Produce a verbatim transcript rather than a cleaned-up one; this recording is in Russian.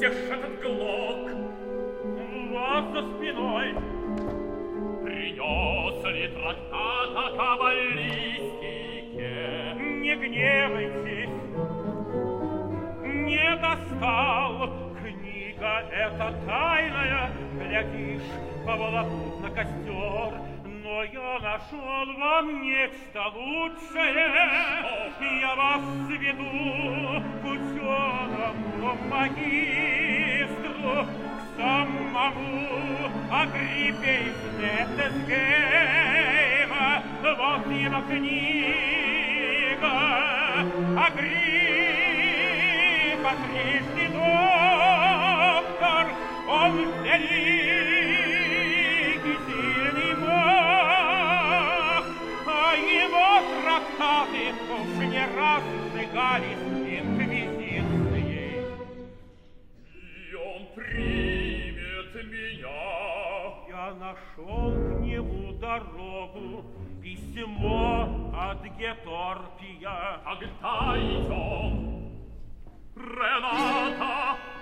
Где ж этот глок? У вас за спиной. Принес ли трактат о каббалистике? Не гневайтесь. Не достал. Книга эта тайная, глядишь, поволокут на костер. Но я нашел вам нечто лучшее. Я вас сведу к ученому магистру, к самому Агриппе из Неттесгейма. Вот его книга. Агриппа, трижды доктор, он великий, сильный маг, а его трактаты уж не раз сжигались инквизицией. И он примет меня. Я нашел к нему дорогу, письмо от Геторпия. Тогда идем, Рената.